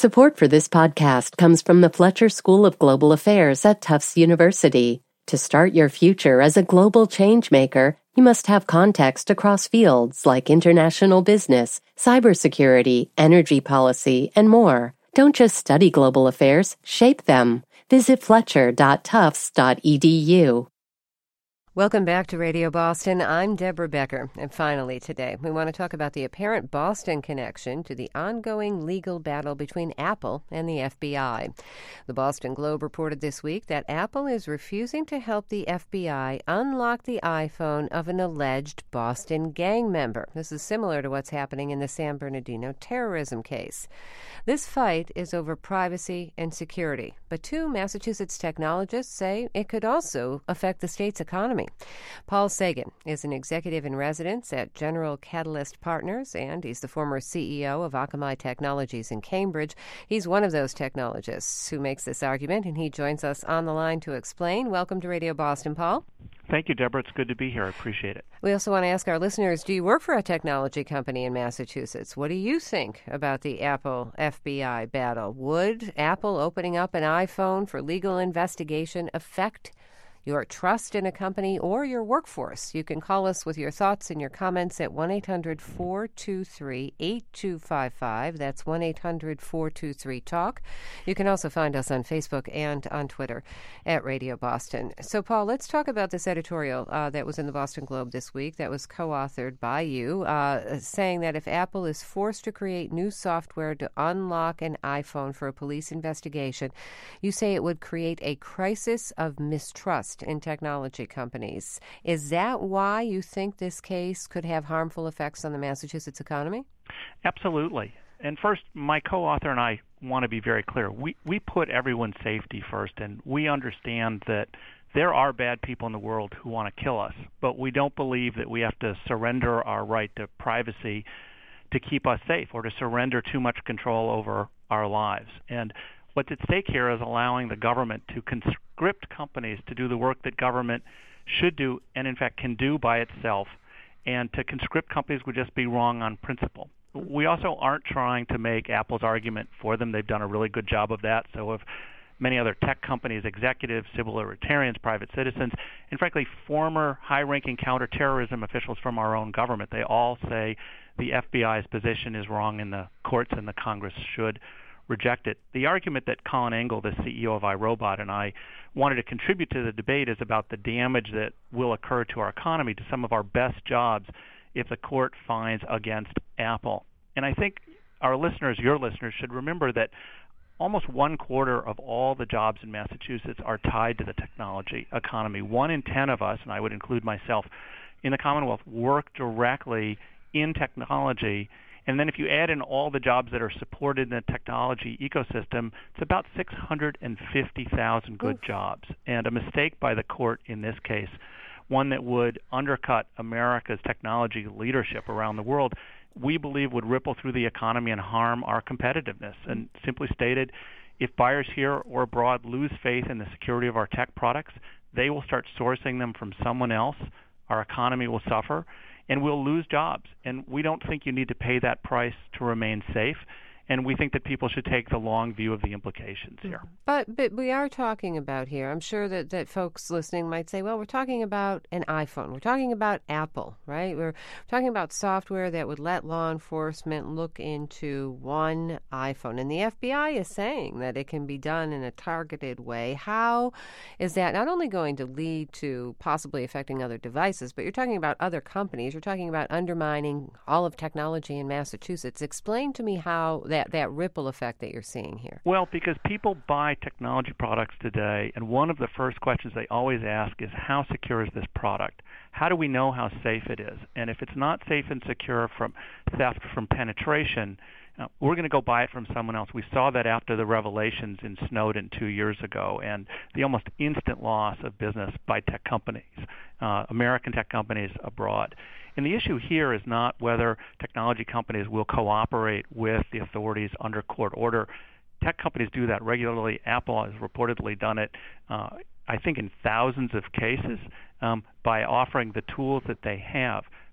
Support for this podcast comes from the Fletcher School of Global Affairs at Tufts University. To start your future as a global changemaker, you must have context across fields like international business, cybersecurity, energy policy, and more. Don't just study global affairs, shape them. Visit fletcher.tufts.edu. Welcome back to Radio Boston. I'm Deborah Becker. And finally today, we want to talk about the apparent Boston connection to the ongoing legal battle between Apple and the FBI. The Boston Globe reported this week that Apple is refusing to help the FBI unlock the iPhone of an alleged Boston gang member. This is similar to what's happening in the San Bernardino terrorism case. This fight is over privacy and security, but two Massachusetts technologists say it could also affect the state's economy. Paul Sagan is an executive in residence at General Catalyst Partners, and he's the former CEO of Akamai Technologies in Cambridge. He's one of those technologists who makes this argument, and he joins us on the line to explain. Welcome to Radio Boston, Paul. Thank you, Deborah. It's good to be here. I appreciate it. We also want to ask our listeners, do you work for a technology company in Massachusetts? What do you think about the Apple FBI battle? Would Apple opening up an iPhone for legal investigation affect your trust in a company or your workforce? You can call us with your thoughts and your comments at 1-800-423-8255. That's 1-800-423-TALK. You can also find us on Facebook and on Twitter at Radio Boston. So, Paul, let's talk about this editorial that was in the Boston Globe this week that was co-authored by you, saying that if Apple is forced to create new software to unlock an iPhone for a police investigation, you say it would create a crisis of mistrust in technology companies. Is that why you think this case could have harmful effects on the Massachusetts economy? Absolutely. And first, my co-author and I want to be very clear. We put everyone's safety first, and we understand that there are bad people in the world who want to kill us, but we don't believe that we have to surrender our right to privacy to keep us safe or to surrender too much control over our lives. And what's at stake here is allowing the government to conscript companies to do the work that government should do and, in fact, can do by itself. And to conscript companies would just be wrong on principle. We also aren't trying to make Apple's argument for them. They've done a really good job of that. So if many other tech companies, executives, civil libertarians, private citizens, and frankly, former high-ranking counterterrorism officials from our own government, they all say the FBI's position is wrong and the courts and the Congress should reject it. The argument that Colin Angle, the CEO of iRobot, and I wanted to contribute to the debate is about the damage that will occur to our economy, to some of our best jobs, if the court finds against Apple. And I think our listeners, your listeners, should remember that almost 1/4 of all the jobs in Massachusetts are tied to the technology economy. 1 in 10 of us, and I would include myself, in the Commonwealth work directly in technology. And then if you add in all the jobs that are supported in the technology ecosystem, it's about 650,000 good jobs. And a mistake by the court in this case, one that would undercut America's technology leadership around the world, we believe would ripple through the economy and harm our competitiveness. And simply stated, if buyers here or abroad lose faith in the security of our tech products, they will start sourcing them from someone else. Our economy will suffer, and we'll lose jobs. And we don't think you need to pay that price to remain safe. And we think that people should take the long view of the implications here. But we are talking about here, I'm sure that folks listening might say, well, we're talking about an iPhone. We're talking about Apple, right? We're talking about software that would let law enforcement look into one iPhone. And the FBI is saying that it can be done in a targeted way. How is that not only going to lead to possibly affecting other devices, but you're talking about other companies. You're talking about undermining all of technology in Massachusetts. Explain to me how that ripple effect that you're seeing here. Well, because people buy technology products today, and one of the first questions they always ask is, how secure is this product? How do we know how safe it is? And if it's not safe and secure from theft, from penetration, we're going to go buy it from someone else. We saw that after the revelations in Snowden 2 years ago and the almost instant loss of business by tech companies, American tech companies abroad. And the issue here is not whether technology companies will cooperate with the authorities under court order. Tech companies do that regularly. Apple has reportedly done it, I think, in thousands of cases by offering the tools that they have.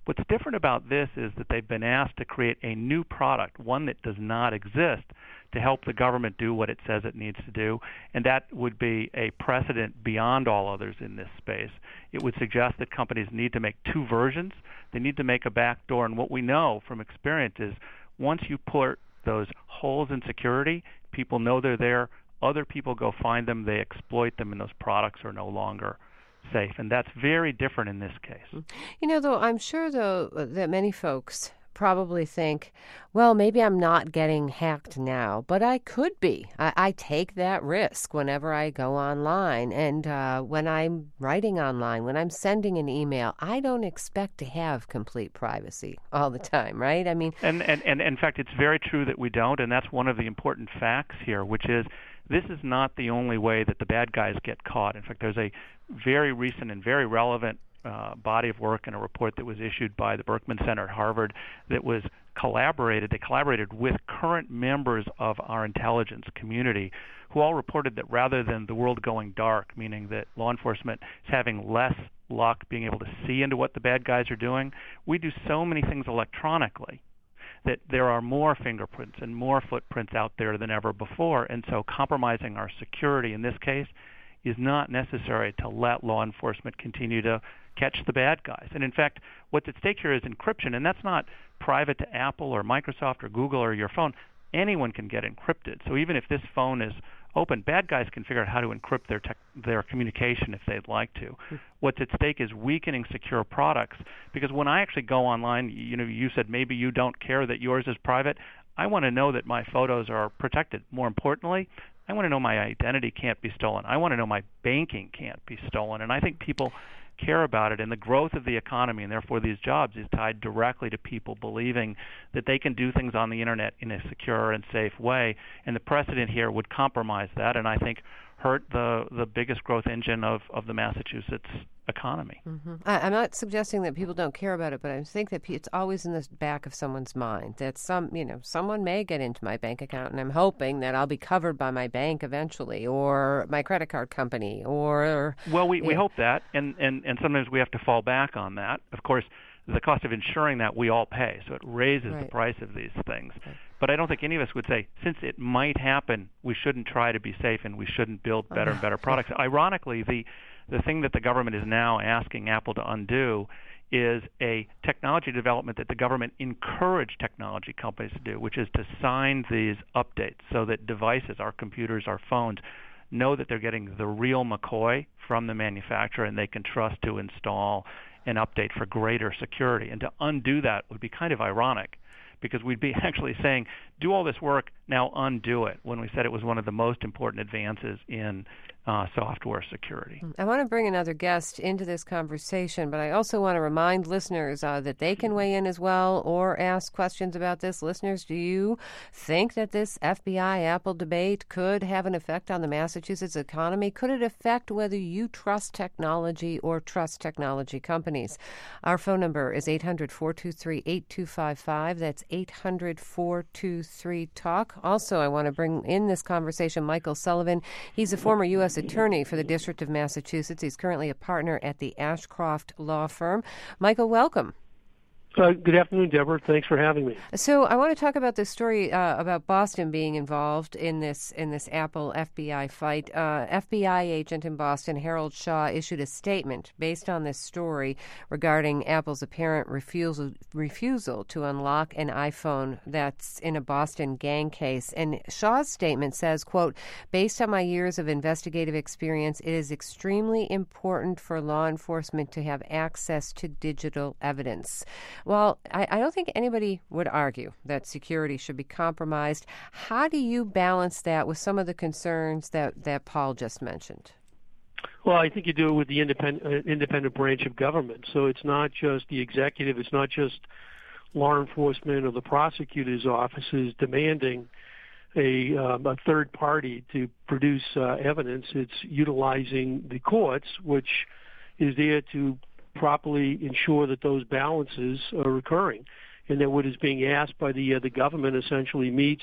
What's different about this is that they've been asked to create a new product, one that does not exist, to help the government do what it says it needs to do, and that would be a precedent beyond all others in this space. It would suggest that companies need to make two versions. They need to make a backdoor, and what we know from experience is once you put those holes in security, people know they're there, other people go find them, they exploit them, and those products are no longer safe. And that's very different in this case. Though, I'm sure, that many folks probably think, well, maybe I'm not getting hacked now, but I could be. I take that risk whenever I go online. And when I'm writing online, when I'm sending an email, I don't expect to have complete privacy all the time, right? I mean, and in fact, it's very true that we don't, and that's one of the important facts here, which is this is not the only way that the bad guys get caught. In fact, there's a very recent and very relevant body of work and a report that was issued by the Berkman Center at Harvard that was collaborated. They collaborated with current members of our intelligence community who all reported that rather than the world going dark, meaning that law enforcement is having less luck being able to see into what the bad guys are doing, we do so many things electronically that there are more fingerprints and more footprints out there than ever before. And so compromising our security in this case is not necessary to let law enforcement continue to catch the bad guys. And in fact, what's at stake here is encryption, and that's not private to Apple or Microsoft or Google or your phone. Anyone can get encrypted. So even if this phone is open, bad guys can figure out how to encrypt their communication if they'd like to. What's at stake is weakening secure products, because when I actually go online, you said maybe you don't care that yours is private. I want to know that my photos are protected. More importantly, I want to know my identity can't be stolen. I want to know my banking can't be stolen. And I think people care about it, and the growth of the economy and therefore these jobs is tied directly to people believing that they can do things on the internet in a secure and safe way, and the precedent here would compromise that, and I think hurt the biggest growth engine of the Massachusetts economy. Mm-hmm. I'm not suggesting that people don't care about it, but I think that it's always in the back of someone's mind that someone may get into my bank account, and I'm hoping that I'll be covered by my bank eventually, or my credit card company, or we hope that, and sometimes we have to fall back on that. Of course, the cost of insuring that we all pay, so it raises the price of these things. Right. But I don't think any of us would say, since it might happen, we shouldn't try to be safe and we shouldn't build better and better products. Ironically, the thing that the government is now asking Apple to undo is a technology development that the government encouraged technology companies to do, which is to sign these updates so that devices, our computers, our phones, know that they're getting the real McCoy from the manufacturer and they can trust to install an update for greater security. And to undo that would be kind of ironic, because we'd be actually saying, do all this work, now undo it, when we said it was one of the most important advances in software security. I want to bring another guest into this conversation, but I also want to remind listeners that they can weigh in as well or ask questions about this. Listeners, do you think that this FBI-Apple debate could have an effect on the Massachusetts economy? Could it affect whether you trust technology or trust technology companies? Our phone number is 800-423-8255. That's 800-423-TALK. Also, I want to bring in this conversation Michael Sullivan. He's a former U.S. attorney for the District of Massachusetts. He's currently a partner at the Ashcroft Law Firm. Michael, welcome. Good afternoon, Deborah. Thanks for having me. So I want to talk about this story about Boston being involved in this Apple FBI fight. FBI agent in Boston, Harold Shaw, issued a statement based on this story regarding Apple's apparent refusal to unlock an iPhone that's in a Boston gang case. And Shaw's statement says, quote, "Based on my years of investigative experience, it is extremely important for law enforcement to have access to digital evidence." Well, I don't think anybody would argue that security should be compromised. How do you balance that with some of the concerns that Paul just mentioned? Well, I think you do it with the independent branch of government. So it's not just the executive, it's not just law enforcement or the prosecutor's offices demanding a third party to produce evidence. It's utilizing the courts, which is there to properly ensure that those balances are occurring, and that what is being asked by the government essentially meets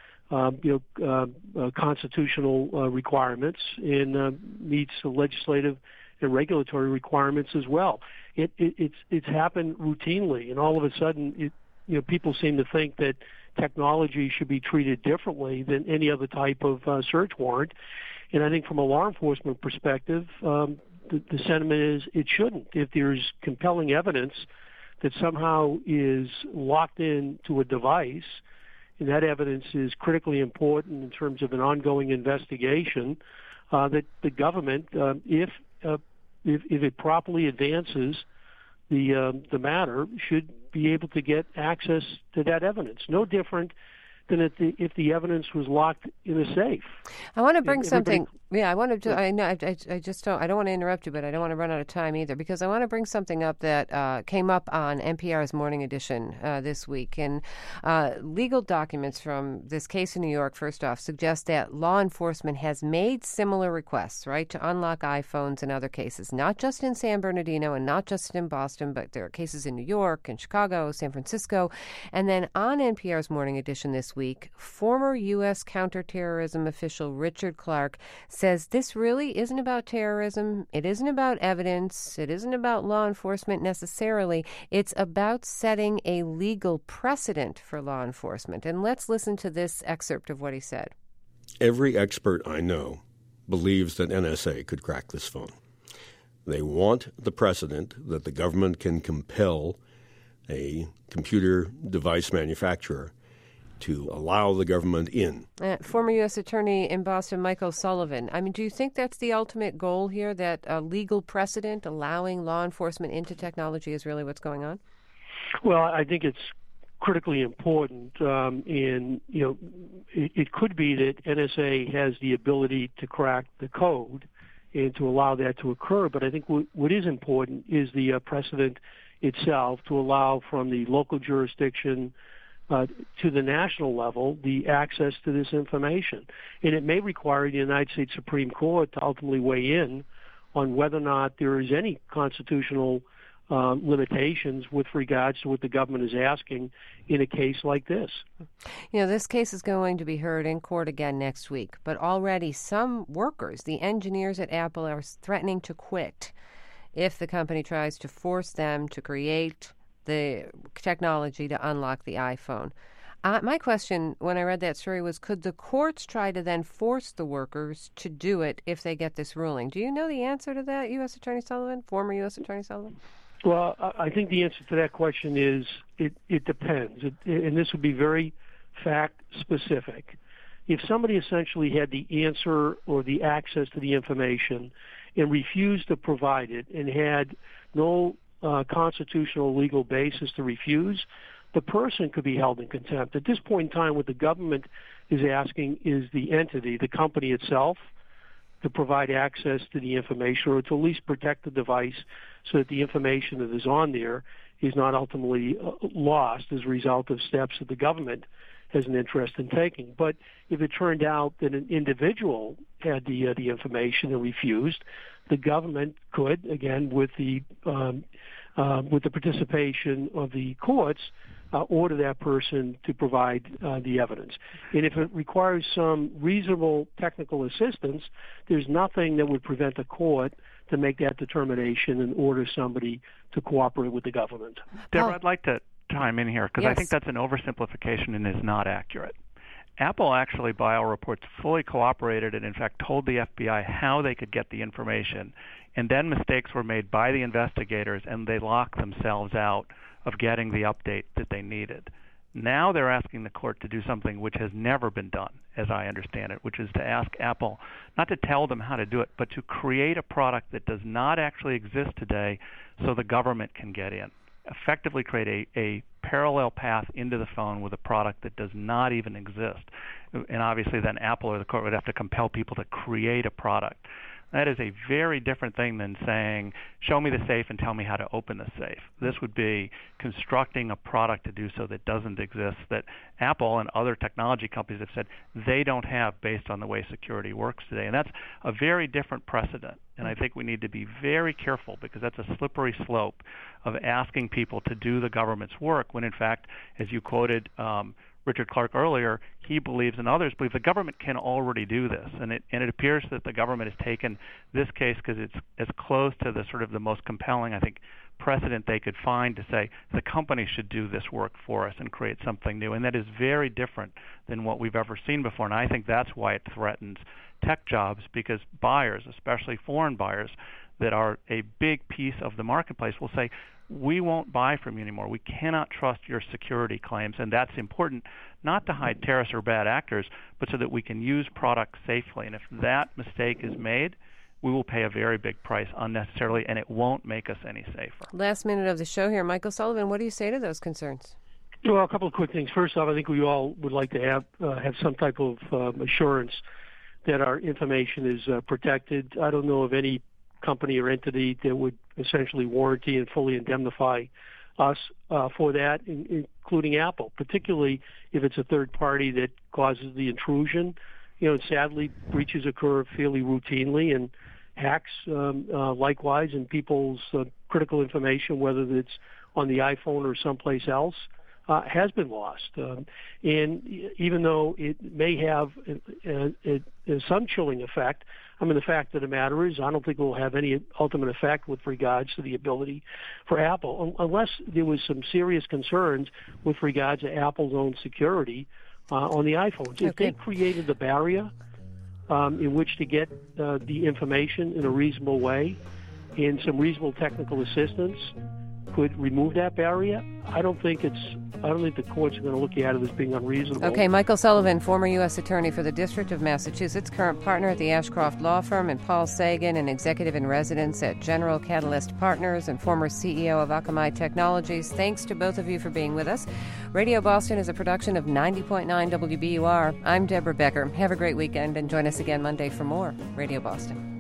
constitutional requirements and meets the legislative and regulatory requirements as well. It's happened routinely, and all of a sudden, people seem to think that technology should be treated differently than any other type of search warrant. And I think from a law enforcement perspective, the sentiment is it shouldn't. If there's compelling evidence that somehow is locked into a device, and that evidence is critically important in terms of an ongoing investigation, that the government, if it properly advances the matter, should be able to get access to that evidence. No different than if the evidence was locked in a safe. I want to bring something. Yeah, I want to. I know. I just don't. I don't want to interrupt you, but I don't want to run out of time either, because I want to bring something up that came up on NPR's Morning Edition this week. And legal documents from this case in New York, first off, suggest that law enforcement has made similar requests, right, to unlock iPhones in other cases, not just in San Bernardino and not just in Boston, but there are cases in New York and Chicago, San Francisco. And then on NPR's Morning Edition this week, former U.S. counterterrorism official Richard Clarke says this really isn't about terrorism. It isn't about evidence. It isn't about law enforcement necessarily. It's about setting a legal precedent for law enforcement. And let's listen to this excerpt of what he said. Every expert I know believes that NSA could crack this phone. They want the precedent that the government can compel a computer device manufacturer to allow the government in. Former U.S. Attorney in Boston, Michael Sullivan. I mean, do you think that's the ultimate goal here, that a legal precedent allowing law enforcement into technology is really what's going on? Well, I think it's critically important. It could be that NSA has the ability to crack the code and to allow that to occur. But I think what is important is the precedent itself to allow from the local jurisdiction to the national level, the access to this information. And it may require the United States Supreme Court to ultimately weigh in on whether or not there is any constitutional limitations with regards to what the government is asking in a case like this. This case is going to be heard in court again next week, but already some workers, the engineers at Apple, are threatening to quit if the company tries to force them to create the technology to unlock the iPhone. My question when I read that story was, could the courts try to then force the workers to do it if they get this ruling? Do you know the answer to that, U.S. Attorney Sullivan, former U.S. Attorney Sullivan? Well, I think the answer to that question is it depends. And this would be very fact-specific. If somebody essentially had the answer or the access to the information and refused to provide it and had no constitutional legal basis to refuse, the person could be held in contempt. At this point in time, what the government is asking is the entity, the company itself, to provide access to the information or to at least protect the device so that the information that is on there is not ultimately lost as a result of steps that the government has an interest in taking. But if it turned out that an individual had the information and refused, the government could, again, with the participation of the courts, order that person to provide the evidence. And if it requires some reasonable technical assistance, there's nothing that would prevent a court to make that determination and order somebody to cooperate with the government. Deborah, I'd like to chime in here because Yes. I think that's an oversimplification and is not accurate. Apple actually, by all reports, fully cooperated and, in fact, told the FBI how they could get the information. And then mistakes were made by the investigators, and they locked themselves out of getting the update that they needed. Now they're asking the court to do something which has never been done, as I understand it, which is to ask Apple not to tell them how to do it, but to create a product that does not actually exist today so the government can get in. Effectively create a parallel path into the phone with a product that does not even exist. And obviously then Apple or the court would have to compel people to create a product. That is a very different thing than saying, show me the safe and tell me how to open the safe. This would be constructing a product to do so that doesn't exist, that Apple and other technology companies have said they don't have based on the way security works today. And that's a very different precedent. And I think we need to be very careful because that's a slippery slope of asking people to do the government's work when, in fact, as you quoted Richard Clarke earlier, he believes and others believe the government can already do this. And it appears that the government has taken this case because it's as close to the sort of the most compelling, I think, precedent they could find to say the company should do this work for us and create something new. And that is very different than what we've ever seen before. And I think that's why it threatens tech jobs, because buyers, especially foreign buyers that are a big piece of the marketplace, will say, we won't buy from you anymore. We cannot trust your security claims. And that's important, not to hide terrorists or bad actors, but so that we can use products safely. And if that mistake is made, we will pay a very big price unnecessarily, and it won't make us any safer. Last minute of the show here. Michael Sullivan, what do you say to those concerns? Well, a couple of quick things. First off, I think we all would like to have some type of assurance that our information is protected. I don't know of any company or entity that would essentially warranty and fully indemnify us for that, including Apple, particularly if it's a third party that causes the intrusion. Sadly, breaches occur fairly routinely, and hacks likewise, and people's critical information, whether it's on the iPhone or someplace else, has been lost. And even though it may have some chilling effect, the fact of the matter is I don't think it will have any ultimate effect with regards to the ability for Apple, unless there was some serious concerns with regards to Apple's own security on the iPhones. Okay. If they created the barrier in which to get the information in a reasonable way and some reasonable technical assistance could remove that barrier, I don't think the courts are going to look at it as being unreasonable. Okay, Michael Sullivan, former U.S. Attorney for the District of Massachusetts, current partner at the Ashcroft Law Firm, and Paul Sagan, an executive in residence at General Catalyst Partners and former CEO of Akamai Technologies. Thanks to both of you for being with us. Radio Boston is a production of 90.9 WBUR. I'm Deborah Becker. Have a great weekend and join us again Monday for more Radio Boston.